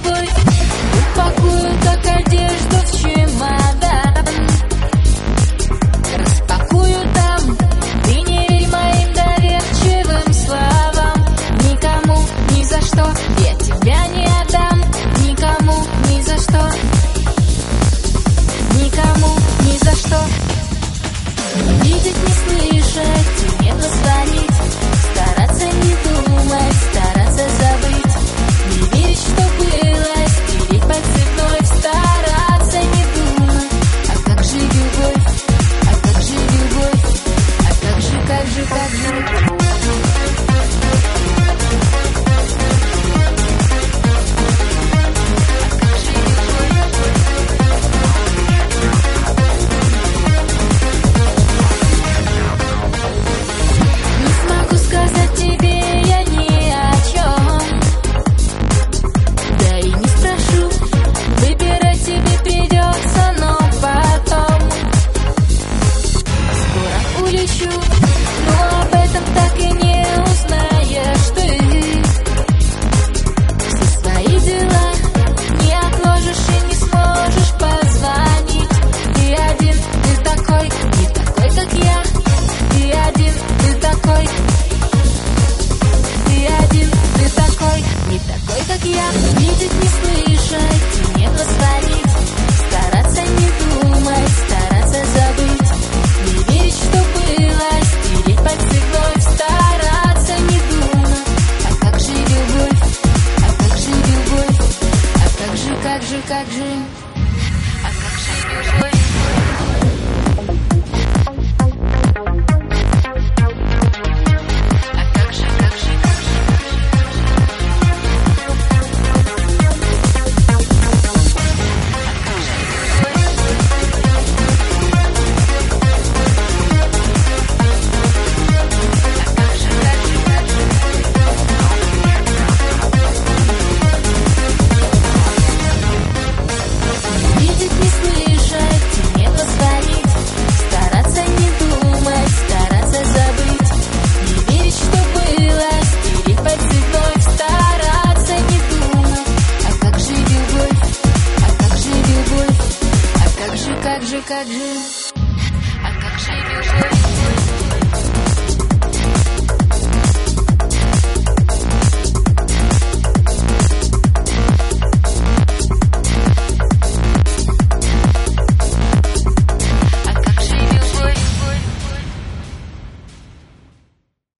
любовь. Упакую как одежду в чемодан, распакую там. Ты не верь моим доверчивым словам. Никому, ни за что я тебя не отдам. Никому, ни за что. Никому, ни за что. Не видеть, не слышать, тебе позвонить, стараться не думать, стараться забыть, не верить, что было, стереть под цветной, стараться не думать. А как же любовь, а как же любовь, а как же, как же, как же. Но об этом так и не узнаешь ты. Все свои дела не отложишь и не сможешь позвонить. Ты один, ты такой, не такой, как я. Ты один, ты такой. Ты один, ты такой, не такой, как я. Видеть, не слышать, не позвонить, стараться не думать, стараться забыть, не верить, что было, стереть под цветной, стараться не думать. А как же любовь, а как же любовь, а как же, как же, как же.